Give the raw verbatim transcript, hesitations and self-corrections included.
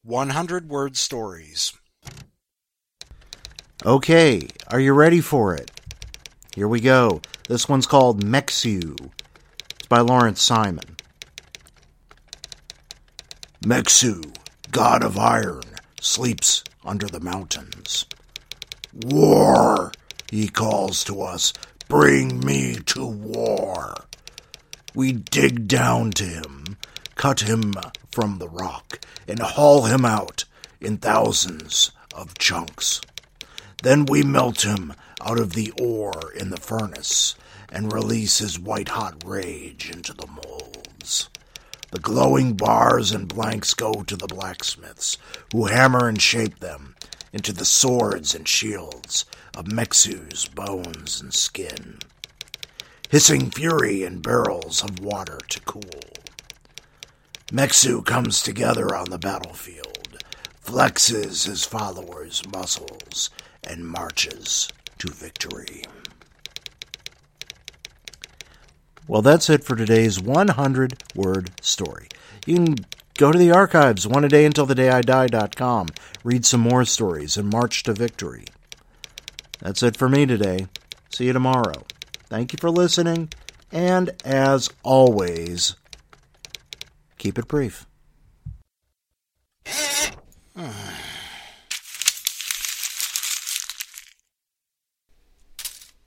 one hundred word stories. Okay, are you ready for it? Here we go. This one's called Mexu. It's by Lawrence Simon. Mexu, god of iron, sleeps under the mountains. War, he calls to us. Bring me to war. We dig down to him, cut him from the rock, and haul him out in thousands of chunks. Then we melt him out of the ore in the furnace and release his white-hot rage into the molds. The glowing bars and blanks go to the blacksmiths, who hammer and shape them into the swords and shields of Mexu's bones and skin. Hissing fury in barrels of water to cool. Mexu comes together on the battlefield, flexes his followers' muscles, and marches to victory. Well, that's it for today's one hundred word story. You can go to the archives, one a day until the day I die dot com, read some more stories, and march to victory. That's it for me today. See you tomorrow. Thank you for listening, and as always, keep it brief.